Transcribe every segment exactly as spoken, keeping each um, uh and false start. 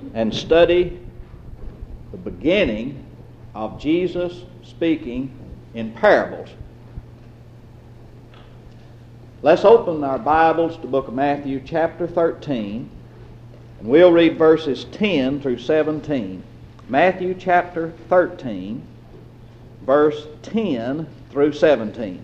and study the beginning of Jesus speaking in parables. Let's open our Bibles to the book of Matthew chapter thirteen, and we'll read verses ten through seventeen. Matthew chapter thirteen, verse ten through seventeen.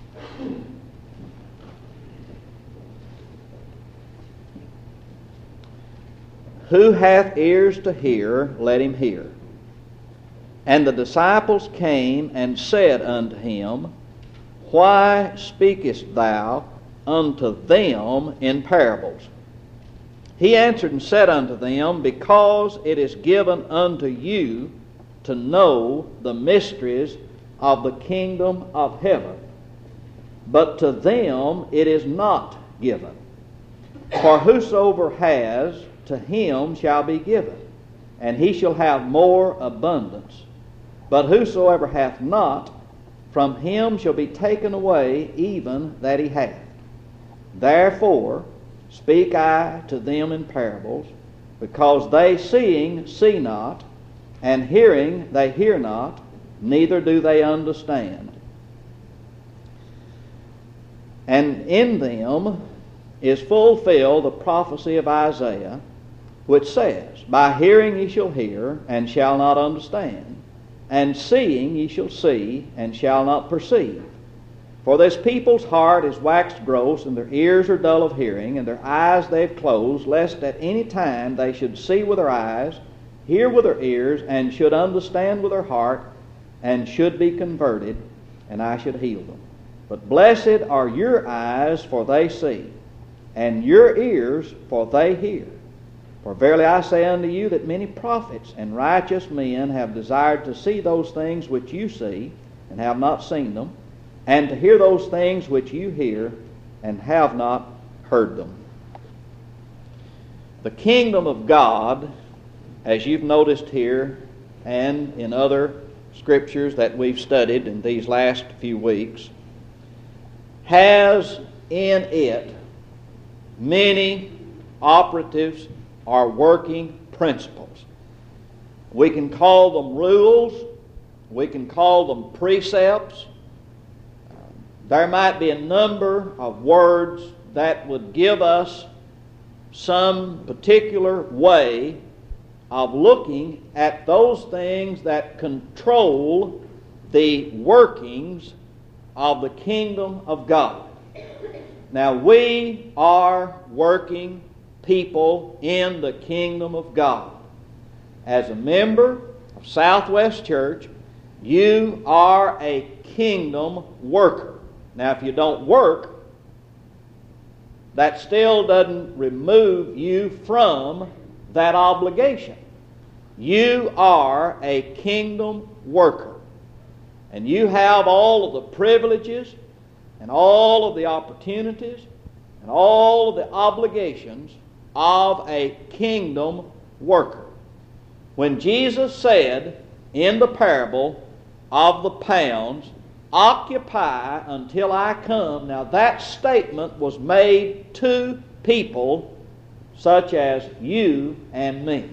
Who hath ears to hear, let him hear. And the disciples came and said unto him, Why speakest thou unto them in parables? He answered and said unto them, Because it is given unto you to know the mysteries of the kingdom of heaven, but to them it is not given. For whosoever has, to him shall be given, and he shall have more abundance. But whosoever hath not, from him shall be taken away even that he hath. Therefore speak I to them in parables, because they seeing see not, and hearing they hear not, neither do they understand. And in them is fulfilled the prophecy of Isaiah, which says, By hearing ye shall hear, and shall not understand, and seeing ye shall see, and shall not perceive. For this people's heart is waxed gross, and their ears are dull of hearing, and their eyes they have closed, lest at any time they should see with their eyes, hear with their ears, and should understand with their heart, and should be converted, and I should heal them. But blessed are your eyes, for they see, and your ears, for they hear. For verily I say unto you that many prophets and righteous men have desired to see those things which you see, and have not seen them, and to hear those things which you hear, and have not heard them. The kingdom of God, as you've noticed here and in other scriptures that we've studied in these last few weeks, has in it many operatives or working principles. We can call them rules, we can call them precepts. There might be a number of words that would give us some particular way of looking at those things that control the workings of the kingdom of God. Now, we are working people in the kingdom of God. As a member of Southwest Church, you are a kingdom worker. Now, if you don't work, that still doesn't remove you from that obligation. You are a kingdom worker. And you have all of the privileges and all of the opportunities and all of the obligations of a kingdom worker. When Jesus said in the parable of the pounds, Occupy until I come, now that statement was made to people such as you and me.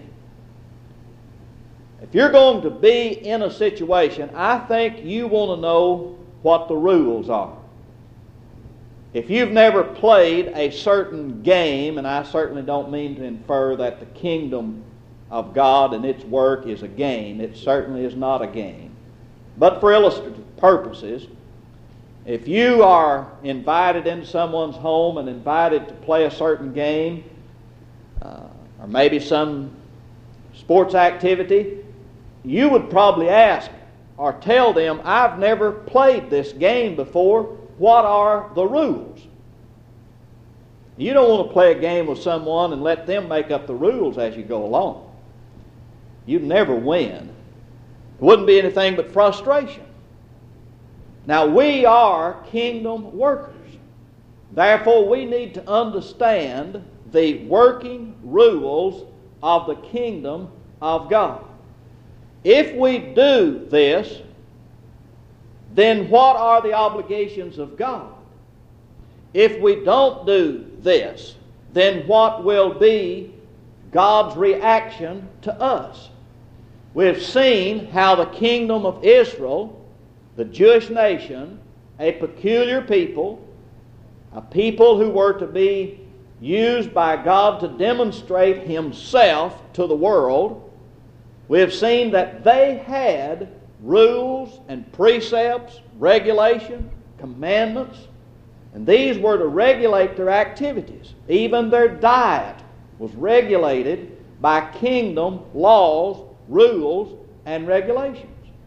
If you're going to be in a situation, I think you want to know what the rules are. If you've never played a certain game, and I certainly don't mean to infer that the kingdom of God and its work is a game. It certainly is not a game. But for illustrative purposes, if you are invited into someone's home and invited to play a certain game, uh, or maybe some sports activity, you would probably ask or tell them, I've never played this game before. What are the rules? You don't want to play a game with someone and let them make up the rules as you go along. You'd never win. It wouldn't be anything but frustration. Now, we are kingdom workers. Therefore, we need to understand the working rules of the kingdom of God. If we do this, then what are the obligations of God? If we don't do this, then what will be God's reaction to us. We've seen how the kingdom of Israel, the Jewish nation, a peculiar people, a people who were to be used by God to demonstrate Himself to the world, we have seen that they had rules and precepts, regulation, commandments, and these were to regulate their activities. Even their diet was regulated by kingdom laws, rules, and regulations.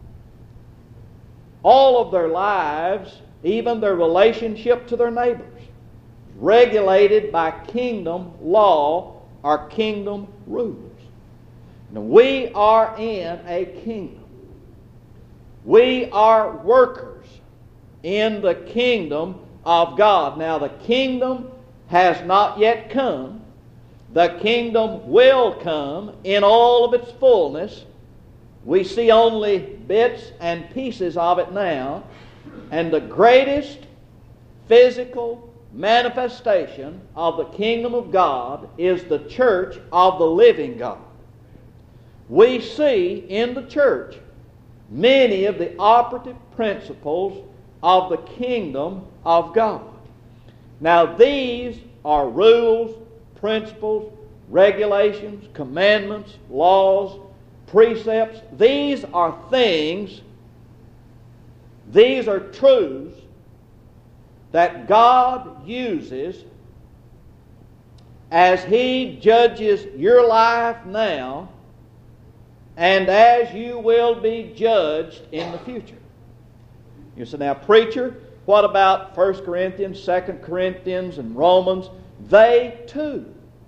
All of their lives, even their relationship to their neighbors, regulated by kingdom law or kingdom rules. Now, we are in a kingdom. We are workers in the kingdom of God. Now, the kingdom has not yet come. The kingdom will come in all of its fullness. We see only bits and pieces of it now. And the greatest physical manifestation of the kingdom of God is the church of the living God. We see in the church many of the operative principles of the kingdom of God. Now, these are rules, principles, regulations, commandments, laws, precepts. These are things, these are truths that God uses as He judges your life now and as you will be judged in the future. You say, now, preacher, what about First Corinthians, Second Corinthians, and Romans? They too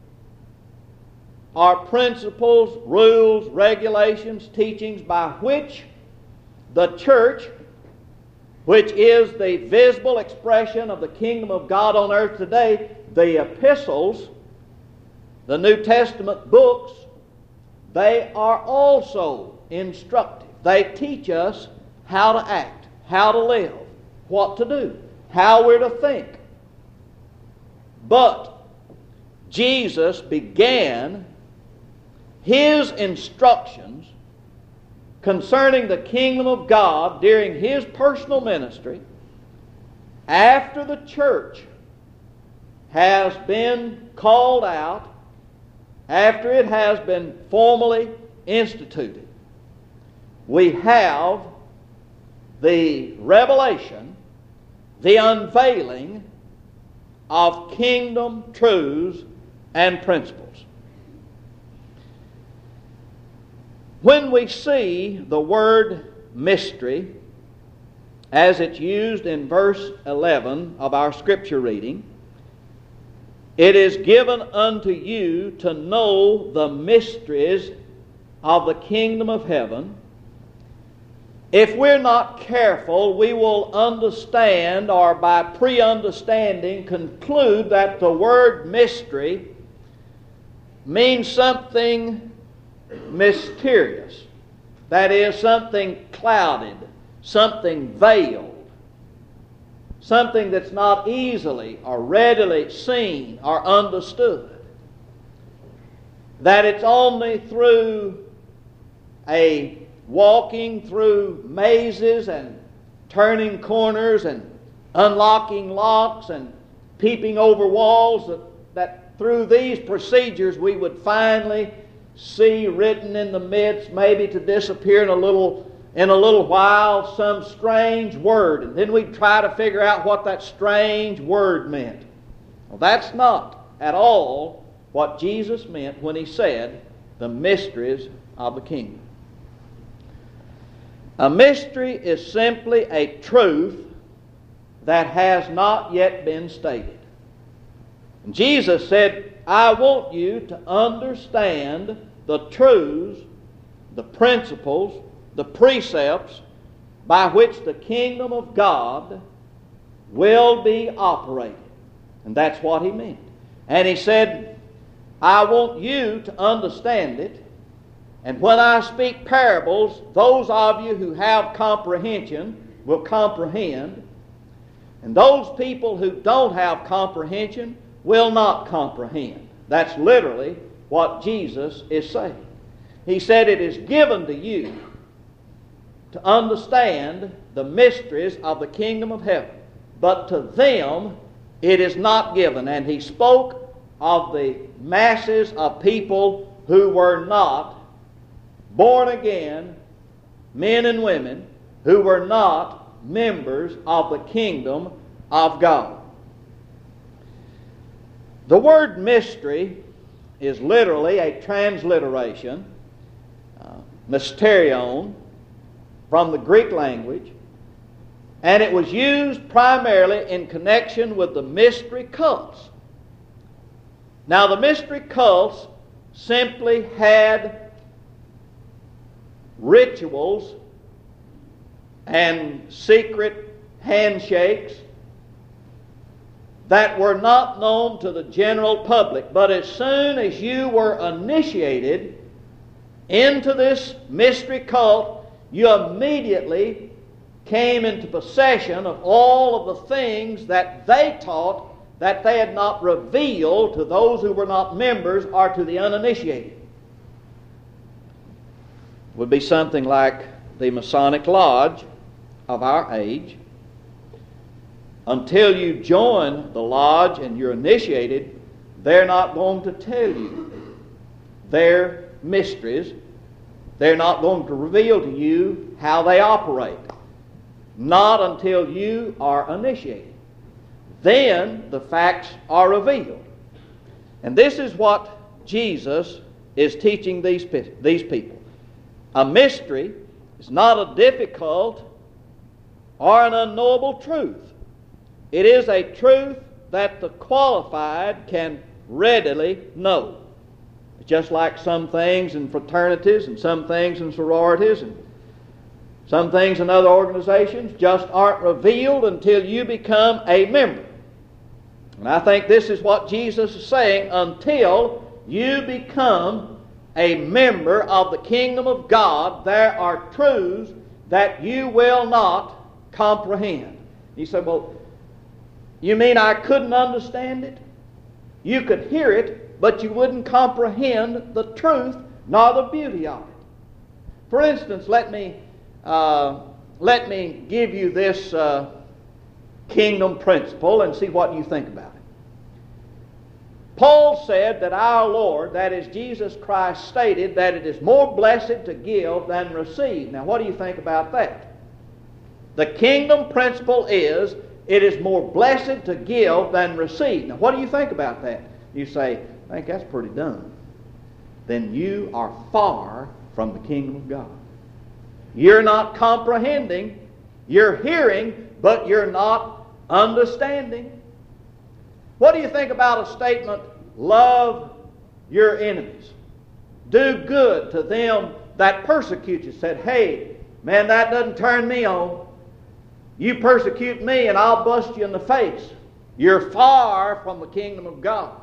are principles, rules, regulations, teachings by which the church, which is the visible expression of the kingdom of God on earth today, the epistles, the New Testament books, they are also instructive. They teach us how to act, how to live, what to do, how we're to think. But Jesus began His instructions concerning the kingdom of God during His personal ministry after the church has been called out, after it has been formally instituted. We have the revelation, the unveiling of kingdom truths and principles. When we see the word mystery as it's used in verse eleven of our scripture reading, it is given unto you to know the mysteries of the kingdom of heaven. If we're not careful, we will understand, or by pre-understanding conclude that the word mystery means something mysterious. That is, something clouded, something veiled, something that's not easily or readily seen or understood. That it's only through a walking through mazes and turning corners and unlocking locks and peeping over walls that, that through these procedures we would finally see written in the midst, maybe to disappear in a little in a little while, some strange word, and then we'd try to figure out what that strange word meant. Well, that's not at all what Jesus meant when He said the mysteries of the kingdom. A mystery is simply a truth that has not yet been stated. And Jesus said, I want you to understand the truths, the principles, the precepts by which the kingdom of God will be operated. And that's what He meant. And He said, I want you to understand it. And when I speak parables, those of you who have comprehension will comprehend. And those people who don't have comprehension will not comprehend. That's literally what Jesus is saying. He said, it is given to you to understand the mysteries of the kingdom of heaven, but to them it is not given. And he spoke of the masses of people who were not born again, men and women, who were not members of the kingdom of God. The word mystery is literally a transliteration, uh, mysterion, from the Greek language, and it was used primarily in connection with the mystery cults. Now, the mystery cults simply had rituals and secret handshakes that were not known to the general public. But as soon as you were initiated into this mystery cult, you immediately came into possession of all of the things that they taught that they had not revealed to those who were not members or to the uninitiated. It would be something like the Masonic Lodge of our age. Until you join the lodge and you're initiated, they're not going to tell you their mysteries. They're not going to reveal to you how they operate. Not until you are initiated. Then the facts are revealed. And this is what Jesus is teaching these, these people. A mystery is not a difficult or an unknowable truth. It is a truth that the qualified can readily know. Just like some things in fraternities and some things in sororities and some things in other organizations just aren't revealed until you become a member. And I think this is what Jesus is saying, until you become a member of the kingdom of God, there are truths that you will not comprehend. You say, well, you mean I couldn't understand it? You could hear it, but you wouldn't comprehend the truth nor the beauty of it. For instance, let me uh, let me give you this uh, kingdom principle and see what you think about it. Paul said that our Lord, that is Jesus Christ, stated that it is more blessed to give than receive. Now, what do you think about that? The kingdom principle is it is more blessed to give than receive. Now, what do you think about that? You say, I think that's pretty dumb. Then you are far from the kingdom of God. You're not comprehending. You're hearing, but you're not understanding. What do you think about a statement, love your enemies? Do good to them that persecute you. Said, hey, man, that doesn't turn me on. You persecute me and I'll bust you in the face. You're far from the kingdom of God.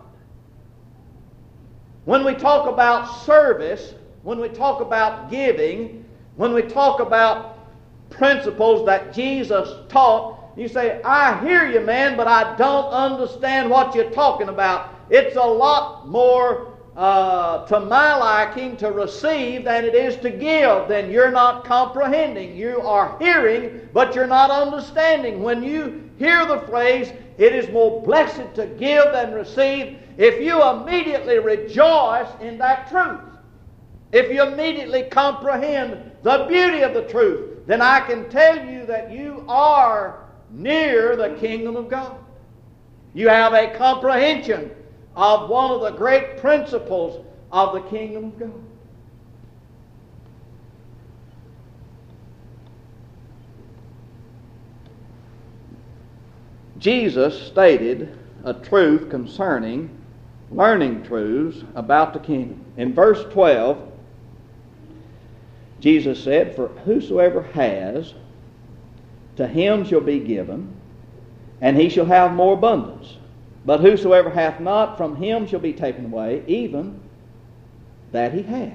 When we talk about service, when we talk about giving, when we talk about principles that Jesus taught, you say, I hear you, man, but I don't understand what you're talking about. It's a lot more uh, to my liking to receive than it is to give. Then you're not comprehending. You are hearing, but you're not understanding. When you hear the phrase, it is more blessed to give than receive, if you immediately rejoice in that truth, if you immediately comprehend the beauty of the truth, then I can tell you that you are near the kingdom of God. You have a comprehension of one of the great principles of the kingdom of God. Jesus stated a truth concerning learning truths about the kingdom. In verse twelve, Jesus said, for whosoever has, to him shall be given, and he shall have more abundance. But whosoever hath not, from him shall be taken away, even that he has.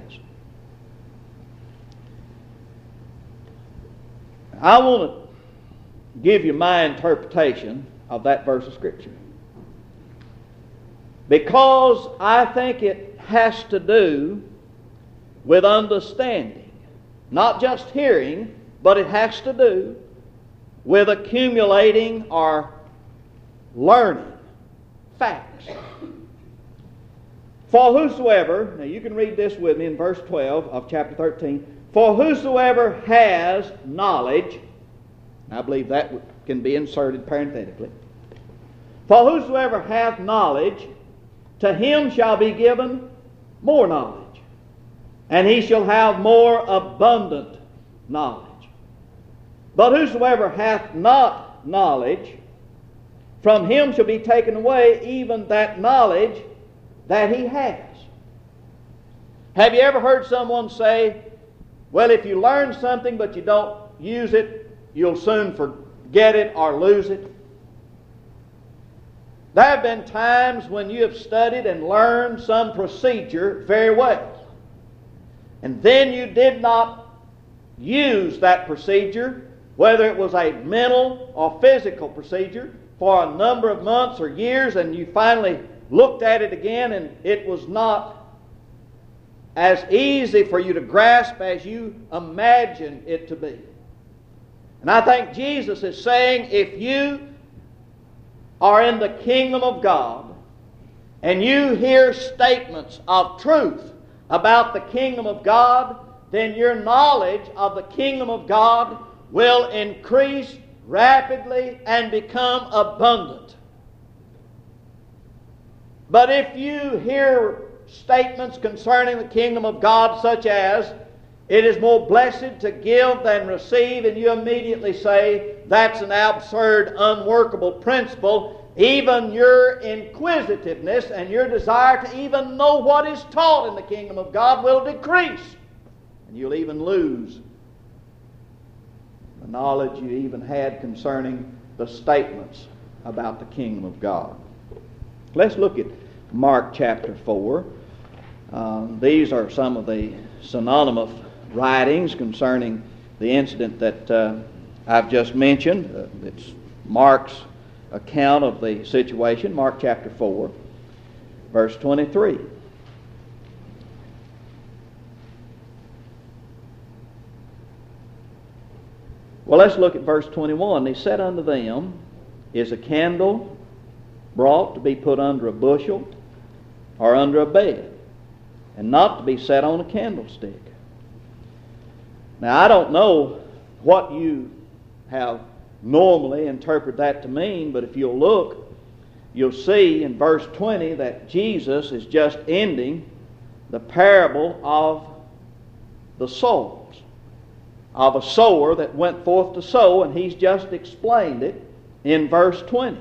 I want to give you my interpretation of that verse of Scripture. Because I think it has to do with understanding. Not just hearing, but it has to do with accumulating or learning facts. For whosoever, now you can read this with me in verse twelve of chapter thirteen. For whosoever has knowledge, I believe that can be inserted parenthetically. For whosoever hath knowledge, to him shall be given more knowledge, and he shall have more abundant knowledge. But whosoever hath not knowledge, from him shall be taken away even that knowledge that he has. Have you ever heard someone say, well, if you learn something but you don't use it, you'll soon forget it or lose it? There have been times when you have studied and learned some procedure very well, and then you did not use that procedure, whether it was a mental or physical procedure, for a number of months or years, and you finally looked at it again and it was not as easy for you to grasp as you imagined it to be. And I think Jesus is saying, if you are in the kingdom of God and you hear statements of truth about the kingdom of God, then your knowledge of the kingdom of God will increase rapidly and become abundant. But if you hear statements concerning the kingdom of God such as, it is more blessed to give than receive, and you immediately say, that's an absurd, unworkable principle, even your inquisitiveness and your desire to even know what is taught in the kingdom of God will decrease. And you'll even lose the knowledge you even had concerning the statements about the kingdom of God. Let's look at Mark chapter four. Uh, these are some of the synonymous writings concerning the incident that uh, I've just mentioned. Uh, it's Mark's account of the situation. Mark chapter four, verse twenty-three. Well, let's look at verse twenty-one. He said unto them, is a candle brought to be put under a bushel or under a bed, and not to be set on a candlestick? Now, I don't know what you have normally interpreted that to mean, but if you'll look, you'll see in verse twenty that Jesus is just ending the parable of the soils, of a sower that went forth to sow, and he's just explained it in verse twenty.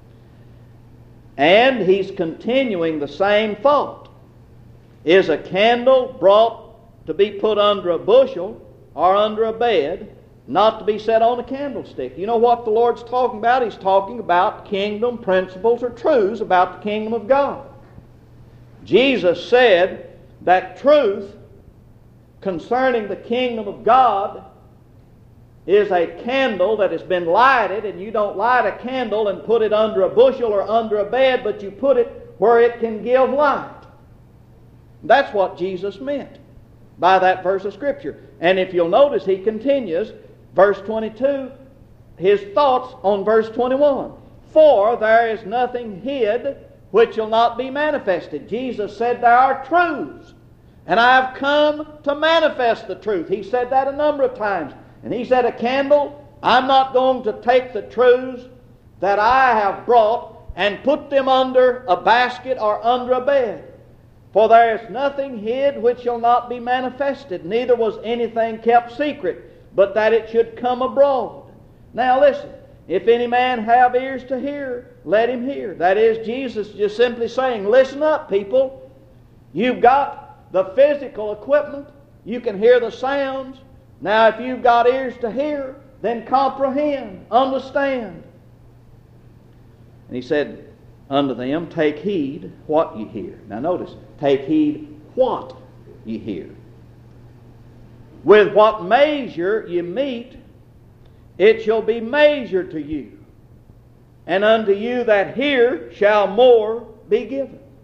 And he's continuing the same thought. Is a candle brought to be put under a bushel or under a bed, not to be set on a candlestick? You know what the Lord's talking about? He's talking about kingdom principles or truths about the kingdom of God. Jesus said that truth concerning the kingdom of God is a candle that has been lighted, and you don't light a candle and put it under a bushel or under a bed, but you put it where it can give light. That's what Jesus meant by that verse of Scripture. And if you'll notice, he continues, verse twenty-two, his thoughts on verse twenty-one. For there is nothing hid which shall not be manifested. Jesus said there are truths, and I have come to manifest the truth. He said that a number of times. And he said, a candle, I'm not going to take the truths that I have brought and put them under a basket or under a bed. For there is nothing hid which shall not be manifested, neither was anything kept secret, but that it should come abroad. Now listen, if any man have ears to hear, let him hear. That is, Jesus just simply saying, listen up, people. You've got the physical equipment. You can hear the sounds. Now, if you've got ears to hear, then comprehend, understand. And he said unto them, take heed what ye hear. Now notice, take heed what ye hear. With what measure ye meet, it shall be measured to you. And unto you that hear shall more be given.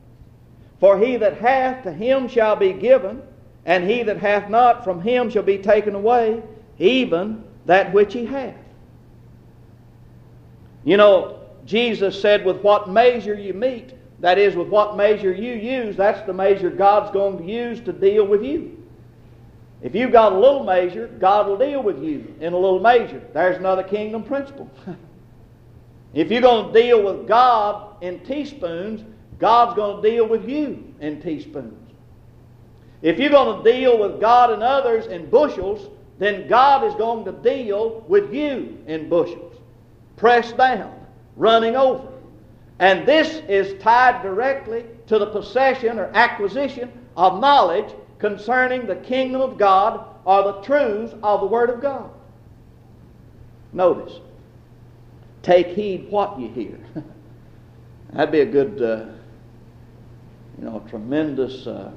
For he that hath, to him shall be given, and he that hath not, from him shall be taken away, even that which he hath. You know, Jesus said, with what measure you meet, that is, with what measure you use, that's the measure God's going to use to deal with you. If you've got a little measure, God will deal with you in a little measure. There's another kingdom principle. If you're going to deal with God in teaspoons, God's going to deal with you in teaspoons. If you're going to deal with God and others in bushels, then God is going to deal with you in bushels. Pressed down, running over. And this is tied directly to the possession or acquisition of knowledge concerning the kingdom of God or the truths of the Word of God. Notice, take heed what you hear. That'd be a good, uh, you know, a tremendous uh,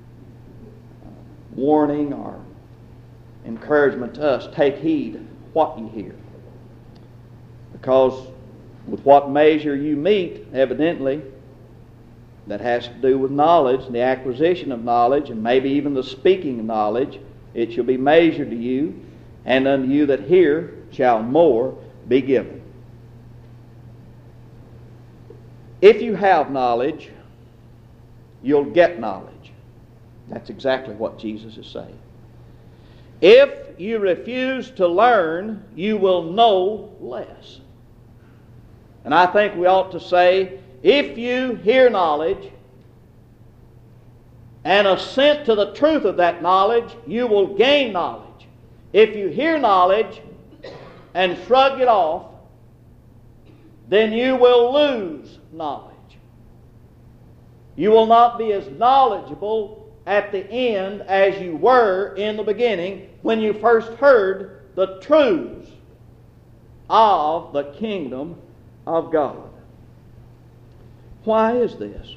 warning or encouragement to us. Take heed what you hear. Because with what measure you meet, evidently, that has to do with knowledge, the acquisition of knowledge, and maybe even the speaking of knowledge, it shall be measured to you, and unto you that hear shall more be given. If you have knowledge, you'll get knowledge. That's exactly what Jesus is saying. If you refuse to learn, you will know less. And I think we ought to say, if you hear knowledge and assent to the truth of that knowledge, you will gain knowledge. If you hear knowledge and shrug it off, then you will lose knowledge. You will not be as knowledgeable at the end as you were in the beginning when you first heard the truths of the kingdom of God. Why is this?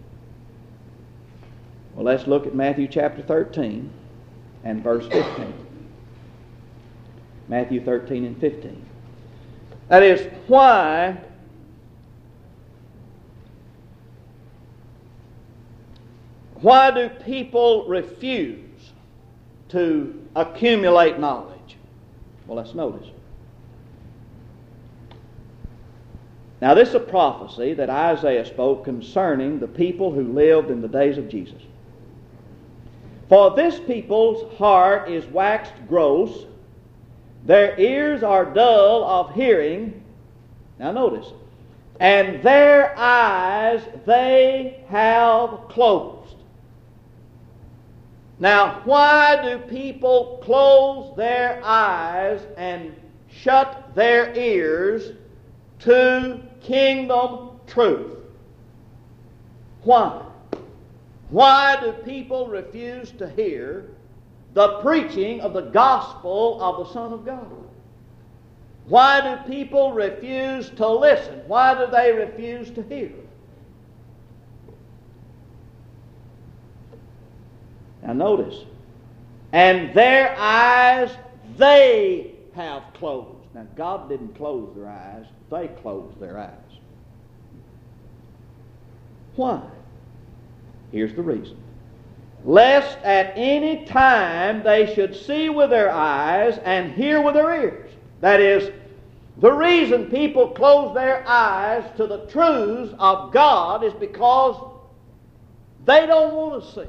Well, let's look at Matthew chapter thirteen and verse fifteen. Matthew thirteen and fifteen. That is, why why do people refuse to accumulate knowledge? Well, let's notice. Now, this is a prophecy that Isaiah spoke concerning the people who lived in the days of Jesus. For this people's heart is waxed gross, their ears are dull of hearing. Now notice, and their eyes they have closed. Now, why do people close their eyes and shut their ears to kingdom truth? Why? Why do people refuse to hear the preaching of the gospel of the Son of God? Why do people refuse to listen? Why do they refuse to hear? Now notice, and their eyes they have closed. Now God didn't close their eyes, they closed their eyes. Why? Here's the reason. Lest at any time they should see with their eyes and hear with their ears. That is, the reason people close their eyes to the truths of God is because they don't want to see.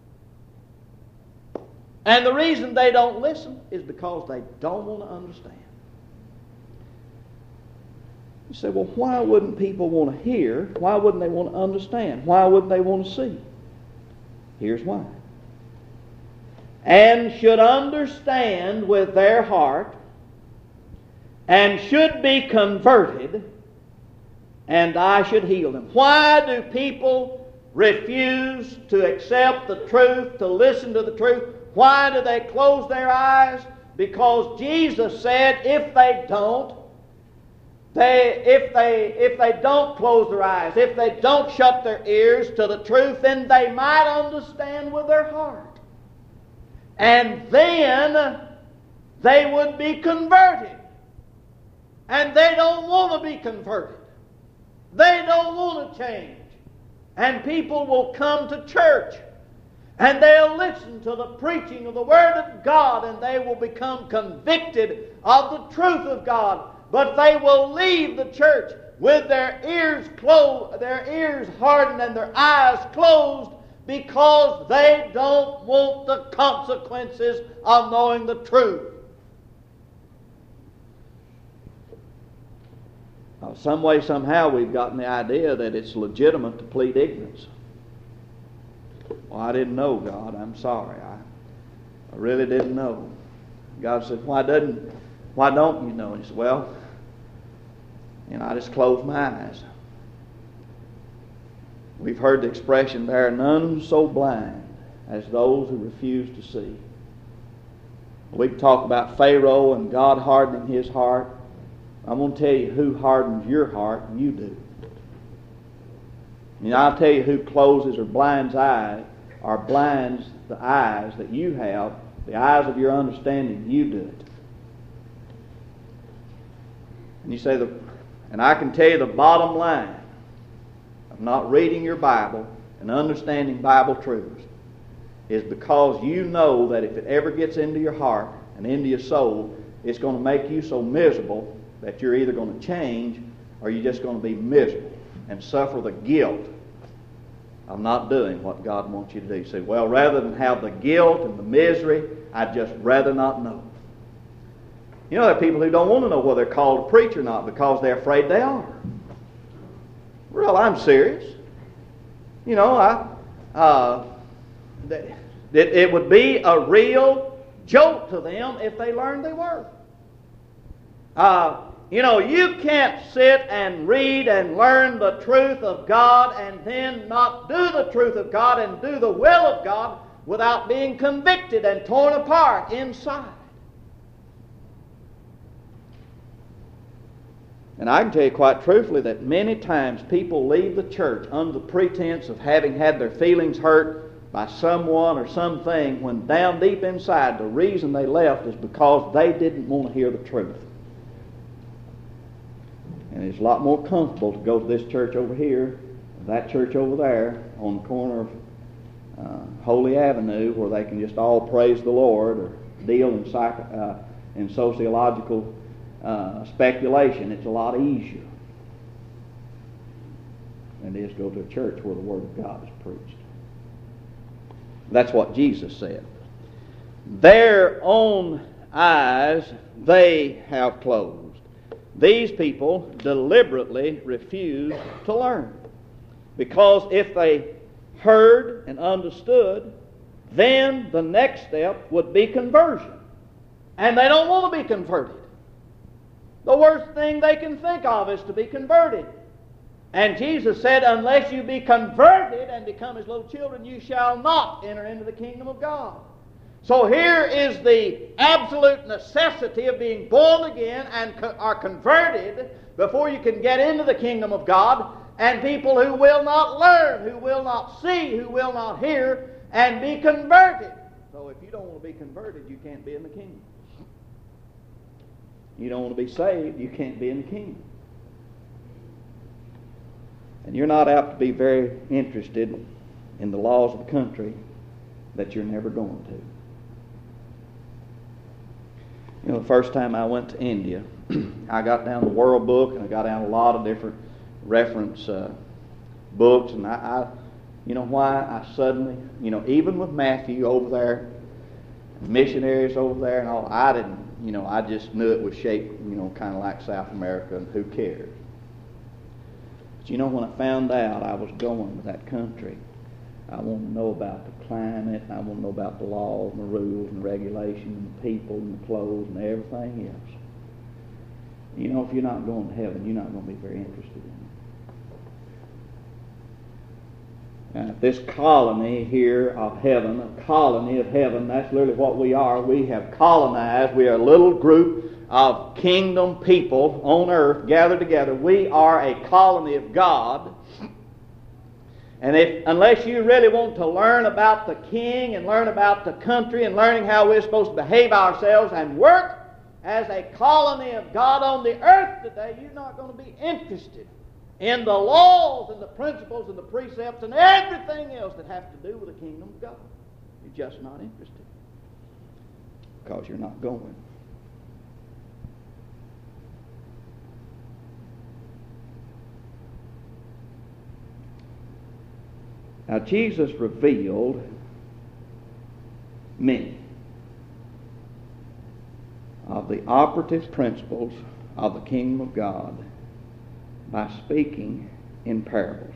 And the reason they don't listen is because they don't want to understand. You say, well, why wouldn't people want to hear? Why wouldn't they want to understand? Why wouldn't they want to see? Here's why. And should understand with their heart, and should be converted, and I should heal them. Why do people refuse to accept the truth, to listen to the truth? Why do they close their eyes? Because Jesus said if they don't, They, if they if they don't close their eyes, if they don't shut their ears to the truth, then they might understand with their heart. And then they would be converted. And they don't want to be converted. They don't want to change. And people will come to church, and they'll listen to the preaching of the Word of God, and they will become convicted of the truth of God. But they will leave the church with their ears closed, their ears hardened and their eyes closed, because they don't want the consequences of knowing the truth. Now, some way, somehow, we've gotten the idea that it's legitimate to plead ignorance. Well, I didn't know, God. I'm sorry. I, I really didn't know. God said, why doesn't, why don't you know? And he said, well, you know, I just closed my eyes. We've heard the expression, there are none so blind as those who refuse to see. We can talk about Pharaoh and God hardening his heart. I'm going to tell you who hardens your heart, and you do. And I'll tell you who closes or blinds eyes, or blinds the eyes that you have, the eyes of your understanding. You do it. And you say, the, and I can tell you the bottom line of not reading your Bible and understanding Bible truths is because you know that if it ever gets into your heart and into your soul, it's going to make you so miserable that you're either going to change or you're just going to be miserable and suffer the guilt of not doing what God wants you to do. You say, well, rather than have the guilt and the misery, I'd just rather not know. You know, there are people who don't want to know whether they're called to preach or not because they're afraid they are. Well, I'm serious. You know, I, uh, it, it would be a real jolt to them if they learned they were. Uh, you know, you can't sit and read and learn the truth of God and then not do the truth of God and do the will of God without being convicted and torn apart inside. And I can tell you quite truthfully that many times people leave the church under the pretense of having had their feelings hurt by someone or something, when down deep inside the reason they left is because they didn't want to hear the truth. And it's a lot more comfortable to go to this church over here, that church over there, on the corner of uh, Holy Avenue, where they can just all praise the Lord or deal in, psych- uh, in sociological uh, speculation. It's a lot easier than it is to go to a church where the Word of God is preached. That's what Jesus said. Their own eyes they have closed. These people deliberately refuse to learn. Because if they heard and understood, then the next step would be conversion. And they don't want to be converted. The worst thing they can think of is to be converted. And Jesus said, unless you be converted and become as little children, you shall not enter into the kingdom of God. So here is the absolute necessity of being born again and co- are converted before you can get into the kingdom of God. And people who will not learn, who will not see, who will not hear, and be converted. So if you don't want to be converted, you can't be in the kingdom. You don't want to be saved, you can't be in the kingdom. And you're not apt to be very interested in the laws of the country that you're never going to. You know, the first time I went to India, I got down the World Book, and I got down a lot of different reference uh, books, and I, I, you know why I suddenly, you know, even with Matthew over there, missionaries over there and all, I didn't, you know, I just knew it was shaped, you know, kind of like South America, and who cares? But you know, when I found out I was going to that country, I want to know about the climate, I want to know about the laws and the rules and regulations and the people and the clothes and everything else. You know, if you're not going to heaven, you're not going to be very interested in it. Now, this colony here of heaven, a colony of heaven, that's literally what we are. We have colonized. We are a little group of kingdom people on earth gathered together. We are a colony of God. And if, unless you really want to learn about the king and learn about the country and learning how we're supposed to behave ourselves and work as a colony of God on the earth today, you're not going to be interested in the laws and the principles and the precepts and everything else that has to do with the kingdom of God. You're just not interested because you're not going. Now, Jesus revealed many of the operative principles of the kingdom of God by speaking in parables.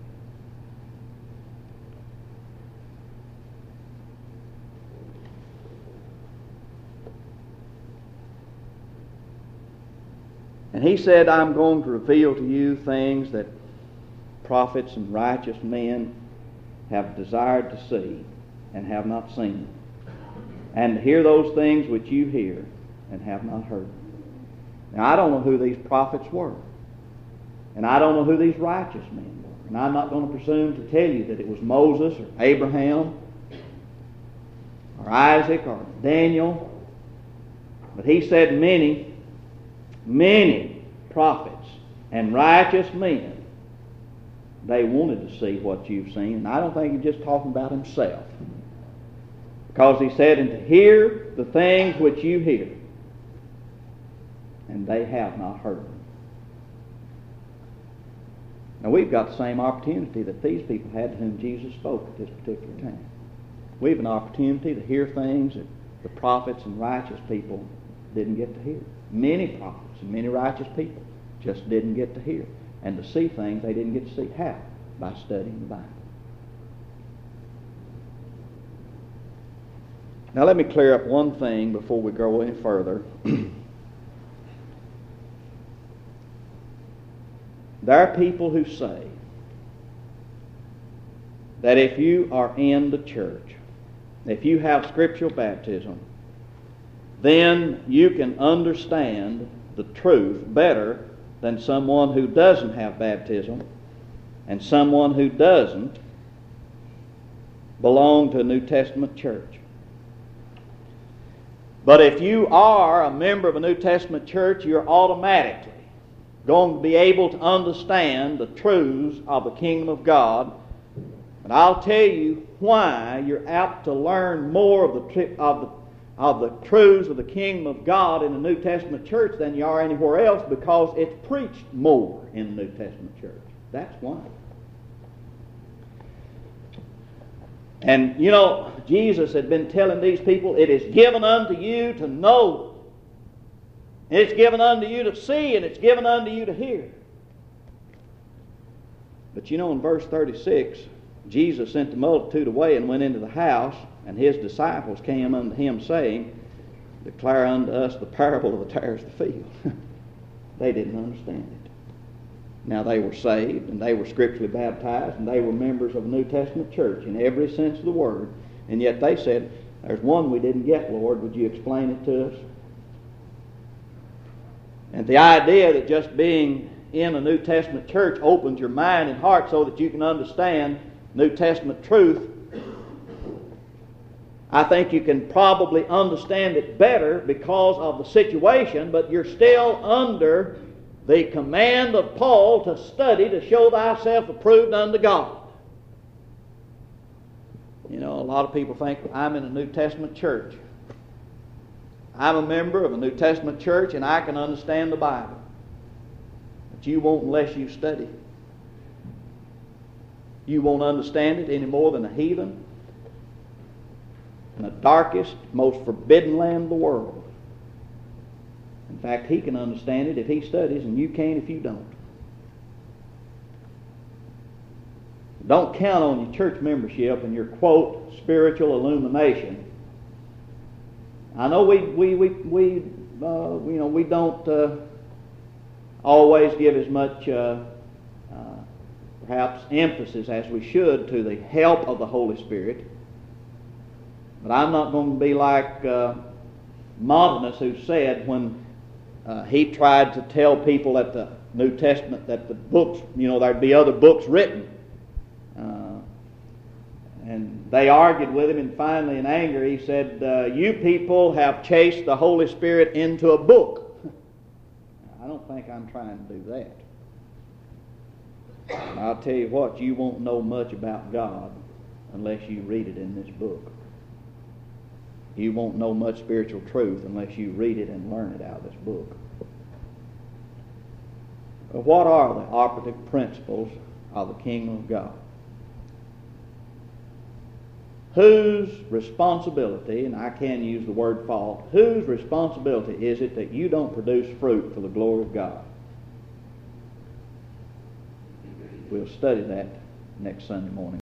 And he said, I'm going to reveal to you things that prophets and righteous men have desired to see and have not seen, and to hear those things which you hear and have not heard. Now, I don't know who these prophets were, and I don't know who these righteous men were, and I'm not going to presume to tell you that it was Moses or Abraham or Isaac or Daniel, but he said many, many prophets and righteous men, they wanted to see what you've seen. And I don't think he's just talking about himself. Because he said, and to hear the things which you hear, and they have not heard them. Now we've got the same opportunity that these people had to whom Jesus spoke at this particular time. We have an opportunity to hear things that the prophets and righteous people didn't get to hear. Many prophets and many righteous people just didn't get to hear. And to see things they didn't get to see. How? By studying the Bible. Now let me clear up one thing before we go any further. There are people who say that if you are in the church, if you have scriptural baptism, then you can understand the truth better than someone who doesn't have baptism and someone who doesn't belong to a New Testament church. But if you are a member of a New Testament church, you're automatically going to be able to understand the truths of the kingdom of God. But I'll tell you why you're apt to learn more of the, tri- of the of the truths of the kingdom of God in the New Testament church than you are anywhere else, because it's preached more in the New Testament church. That's why. And you know, Jesus had been telling these people, it is given unto you to know, and it's given unto you to see, and it's given unto you to hear. But you know, in verse thirty-six, Jesus sent the multitude away and went into the house, and his disciples came unto him, saying, declare unto us the parable of the tares of the field. They didn't understand it. Now they were saved, and they were scripturally baptized, and they were members of a New Testament church in every sense of the word, and yet they said, there's one we didn't get, Lord, would you explain it to us? And the idea that just being in a New Testament church opens your mind and heart so that you can understand New Testament truth, I think you can probably understand it better because of the situation, but you're still under the command of Paul to study to show thyself approved unto God. You know, a lot of people think, I'm in a New Testament church. I'm a member of a New Testament church and I can understand the Bible. But you won't unless you study. You won't understand it any more than a heathen in the darkest, most forbidden land of the world. In fact, he can understand it if he studies, and you can't if you don't. Don't count on your church membership and your, quote, spiritual illumination. I know we we we, we uh, you know we don't uh, always give as much uh, uh, perhaps emphasis as we should to the help of the Holy Spirit. But I'm not going to be like uh, Montanus, who said when uh, he tried to tell people that the New Testament, that the books, you know, there'd be other books written. Uh, and they argued with him, and finally in anger he said, uh, you people have chased the Holy Spirit into a book. I don't think I'm trying to do that. I'll tell you what, you won't know much about God unless you read it in this book. You won't know much spiritual truth unless you read it and learn it out of this book. What are the operative principles of the kingdom of God? Whose responsibility, and I can use the word fault, whose responsibility is it that you don't produce fruit for the glory of God? We'll study that next Sunday morning.